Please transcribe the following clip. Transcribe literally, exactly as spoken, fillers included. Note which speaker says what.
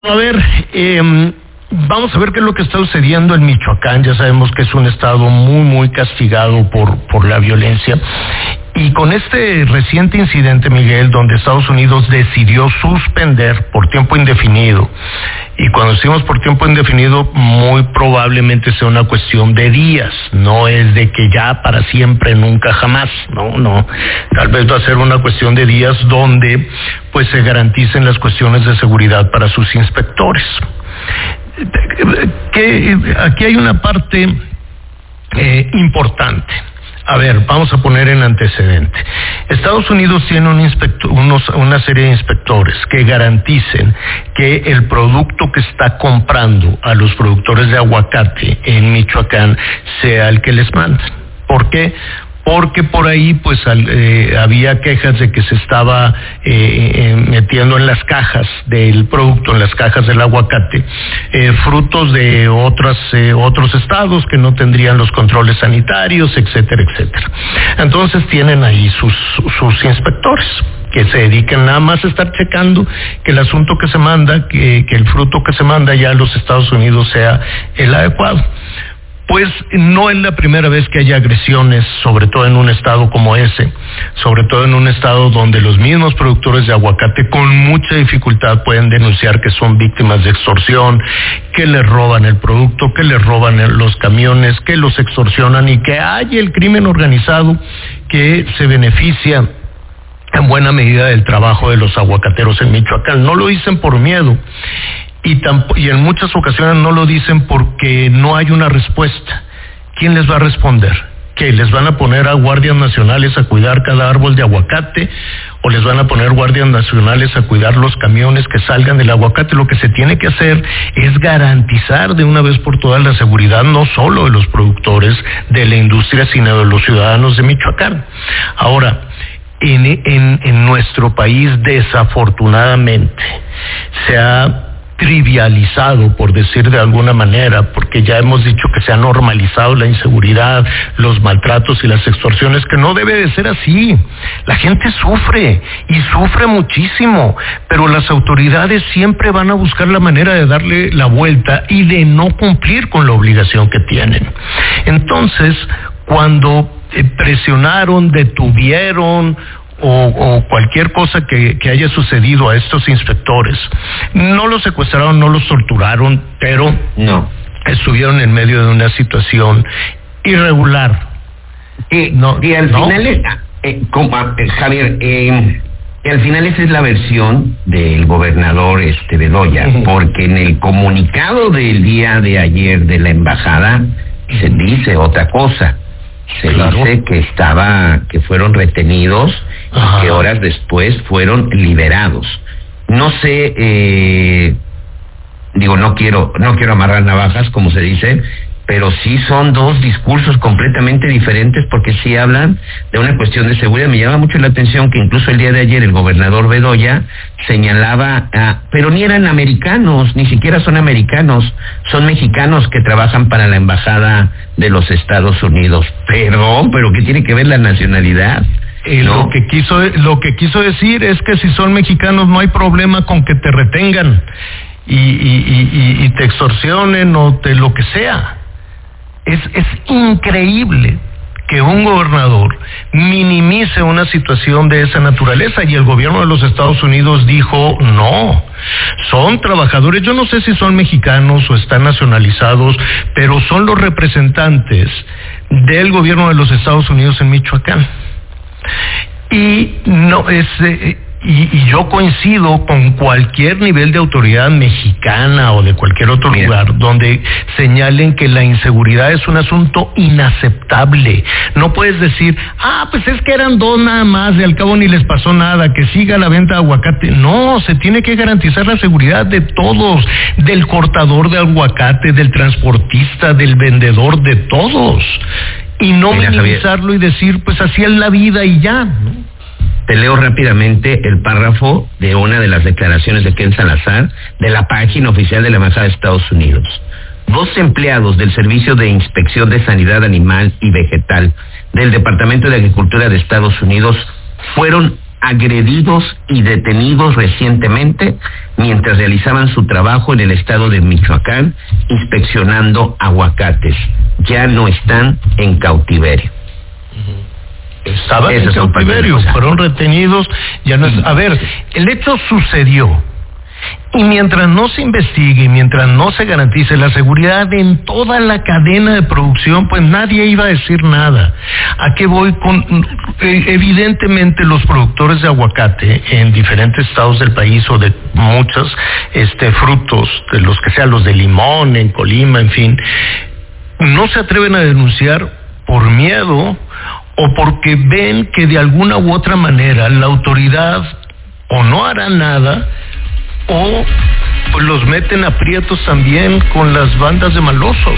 Speaker 1: A ver, eh, vamos a ver qué es lo que está sucediendo en Michoacán. Ya sabemos que es un estado muy, muy castigado por, por la violencia. Y con este reciente incidente, Miguel, donde Estados Unidos decidió suspender por tiempo indefinido, y cuando decimos por tiempo indefinido, muy probablemente sea una cuestión de días, no es de que ya para siempre, nunca, jamás, no, no, tal vez va a ser una cuestión de días donde pues se garanticen las cuestiones de seguridad para sus inspectores. Que aquí hay una parte eh, importante. A ver, vamos a poner en antecedente. Estados Unidos tiene un inspector, unos, una serie de inspectores que garanticen que el producto que está comprando a los productores de aguacate en Michoacán sea el que les mandan. ¿Por qué? Porque por ahí pues al, eh, había quejas de que se estaba eh, eh, metiendo en las cajas del producto, en las cajas del aguacate, eh, frutos de otras eh, otros estados que no tendrían los controles sanitarios, etcétera, etcétera. Entonces tienen ahí sus sus inspectores que se dediquen nada más a estar checando que el asunto que se manda, que, que el fruto que se manda ya a los Estados Unidos sea el adecuado. Pues no es la primera vez que hay agresiones, sobre todo en un estado como ese, sobre todo en un estado donde los mismos productores de aguacate con mucha dificultad pueden denunciar que son víctimas de extorsión, que les roban el producto, que les roban los camiones, que los extorsionan y que hay el crimen organizado que se beneficia en buena medida del trabajo de los aguacateros en Michoacán. No lo dicen por miedo. Y, tamp- y en muchas ocasiones no lo dicen porque no hay una respuesta. ¿Quién les va a responder? ¿Que les van a poner a guardias nacionales a cuidar cada árbol de aguacate? ¿O les van a poner guardias nacionales a cuidar los camiones que salgan del aguacate? Lo que se tiene que hacer es garantizar de una vez por todas la seguridad no solo de los productores de la industria, sino de los ciudadanos de Michoacán. Ahora, en, en, en nuestro país desafortunadamente se ha trivializado, por decir de alguna manera, porque ya hemos dicho que se ha normalizado la inseguridad, los maltratos y las extorsiones, que no debe de ser así. La gente sufre y sufre muchísimo, pero las autoridades siempre van a buscar la manera de darle la vuelta y de no cumplir con la obligación que tienen. Entonces, cuando eh, presionaron, detuvieron O, o cualquier cosa que, que haya sucedido a estos inspectores, no los secuestraron, no los torturaron, pero
Speaker 2: no
Speaker 1: estuvieron en medio de una situación irregular.
Speaker 2: Y, no, y al ¿no? final, eh, eh, como, eh, Javier, eh, al final esa es la versión del gobernador este Bedoya, uh-huh. porque en el comunicado del día de ayer de la embajada se dice otra cosa. Se claro. dice que estaba, que fueron retenidos Ajá. y que horas después fueron liberados. No sé, eh, digo, no quiero, no quiero amarrar navajas, como se dice, pero sí son dos discursos completamente diferentes, porque sí hablan de una cuestión de seguridad. Me llama mucho la atención que incluso el día de ayer el gobernador Bedoya señalaba, a, pero ni eran americanos, ni siquiera son americanos, son mexicanos que trabajan para la embajada de los Estados Unidos. Perdón, pero ¿qué tiene que ver la nacionalidad?
Speaker 1: Eh, ¿no? Lo que quiso, lo que quiso decir es que si son mexicanos no hay problema con que te retengan y, y, y, y te extorsionen o te lo que sea. Es, es increíble que un gobernador minimice una situación de esa naturaleza, y el gobierno de los Estados Unidos dijo no, son trabajadores, yo no sé si son mexicanos o están nacionalizados, pero son los representantes del gobierno de los Estados Unidos en Michoacán. Y no es eh, y, y yo coincido con cualquier nivel de autoridad mexicana o de cualquier otro Mira. lugar donde señalen que la inseguridad es un asunto inaceptable. No puedes decir, ah, pues es que eran dos nada más, y al cabo ni les pasó nada, que siga la venta de aguacate. No, se tiene que garantizar la seguridad de todos, del cortador de aguacate, del transportista, del vendedor, de todos. Y no Mira, minimizarlo Javier. y decir, pues así es la vida y ya, ¿no?
Speaker 2: Te leo rápidamente el párrafo de una de las declaraciones de Ken Salazar de la página oficial de la Embajada de Estados Unidos. Dos empleados del Servicio de Inspección de Sanidad Animal y Vegetal del Departamento de Agricultura de Estados Unidos fueron agredidos y detenidos recientemente mientras realizaban su trabajo en el estado de Michoacán inspeccionando aguacates. Ya no están en cautiverio.
Speaker 1: Estaban en cautiverio, fueron retenidos, ya no es... A ver, el hecho sucedió. Y mientras no se investigue, mientras no se garantice la seguridad en toda la cadena de producción, pues nadie iba a decir nada. ¿A qué voy con? Evidentemente los productores de aguacate en diferentes estados del país o de muchos este, frutos, de los que sean los de limón, en Colima, en fin, no se atreven a denunciar por miedo o porque ven que de alguna u otra manera la autoridad o no hará nada o pues los meten aprietos también con las bandas de malosos.